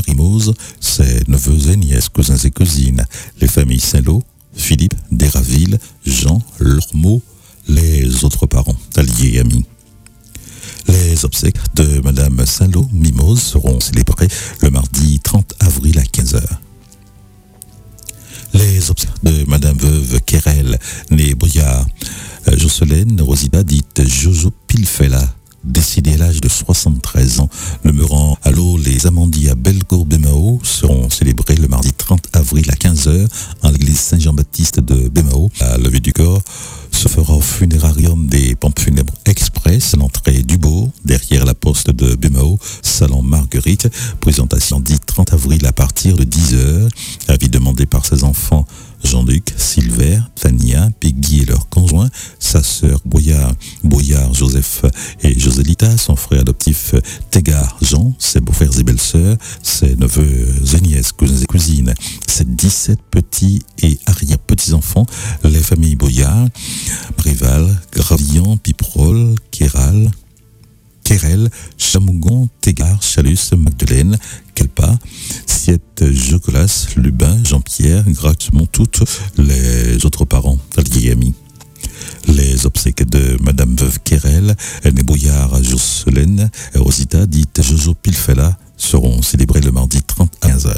Marie-Mose, ses neveux et nièces, cousins et cousines, les familles Saint-Lô, Philippe, Déraville, Jean, Lormeau, les autres parents, alliés et amis. Les obsèques de Madame Saint-Lô Mimose seront célébrées le mardi 30 avril à 15h. Les obsèques de Madame Veuve Querelle, née Boyard, Jocelyne Rosita, dite Jojo Pilfella, décédée à l'âge de 73 ans, demeurant à l'eau les Amandiers à Bellecour-Bémao, seront célébrés le mardi 30 avril à 15h en l'église Saint-Jean-Baptiste de Bémao. La levée du corps se fera au funérarium des pompes funèbres express à l'entrée du Bourg, derrière la poste de Bémao, salon Marguerite. Présentation dit 30 avril à partir de 10h. Avis demandé par ses enfants Jean-Luc, Sylvain, Tania, Peggy et leurs conjoints, sa sœur Boyard, Joseph et Joselita, son frère adoptif Tégard Jean, ses beaux-frères et belles-sœurs, ses neveux et nièces, cousins et cousines, ses 17 petits et arrière-petits-enfants, les familles Boyard, Rival, Gravillon, Piprol, Querelle, Chamougon, Tégard, Chalus, Magdeleine, Kelpa, Siette, Jocolas, Lubin, Jean-Pierre, Gratumont, toutes les autres parents, alliés et amis. Les obsèques de Madame Veuve Querelle, née Bouillard, Jocelyne, Rosita, dite Jojo Pilfella, seront célébrées le mardi 30 à 15h.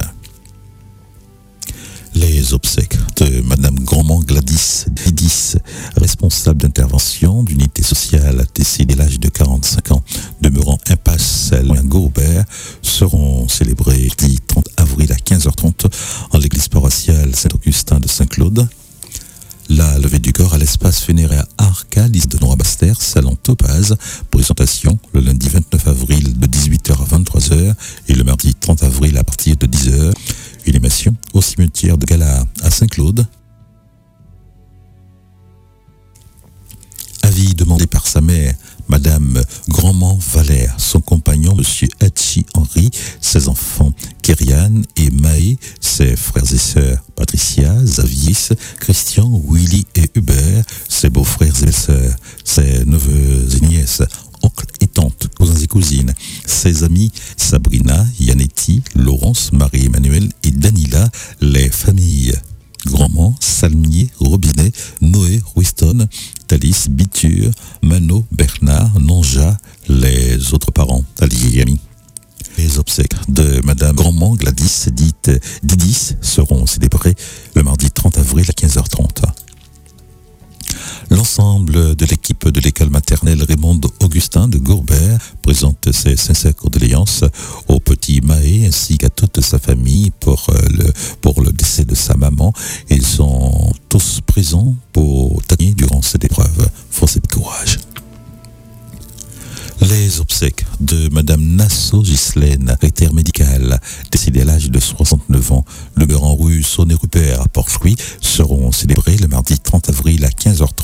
Les obsèques de Madame Grandmont Gladys Didis, responsable d'intervention d'unité sociale, décédée à l'âge de 45 ans, demeurant impasse Gourbert, seront célébrées le 30 avril à 15h30 en l'église paroissiale Saint-Augustin de Saint-Claude. La levée du corps à l'espace funéraire Arca, liste de Noir-Bastère, salon Topaz. Présentation le lundi 29 avril de 18h à 23h et le mardi 30 avril à partir de 10h. Une émission au cimetière de Gala à Saint-Claude. Avis demandé par sa mère, Madame Grandmont Valère, son compagnon, Monsieur Hachi Henry, ses enfants, Kériane et Maë, ses frères et sœurs, Patricia, Xavier, Christian, Willy et Hubert, ses beaux-frères et belles-sœurs, ses neveux et nièces, oncles et tantes, cousins et cousines, ses amis, Sabrina, Yanetti, Laurence, Marie-Emmanuel et Danila, les familles Grandmont, Salmier, Robinet, Noé, Ruiston, Thalys, Biture, Mano, Bernard, Nonja, les autres parents, alliés et amis. Les obsèques de Madame Grandmont Gladys, dite Didis, seront célébrées le mardi 30 avril à 15h30. L'ensemble de l'équipe de l'école maternelle Raymond Augustin de Gourbert présente ses sincères condoléances au petit Maë ainsi qu'à toute sa famille pour le décès de sa maman. Ils sont tous présents pour témoigner durant cette épreuve. Force et courage. Les obsèques de Madame Nassau Ghislaine, secrétaire médicale, décédée à l'âge de 69 ans, demeurant rue Saône-et-Rupert à Port-Fruit, seront célébrées le mardi 30 avril à 15h30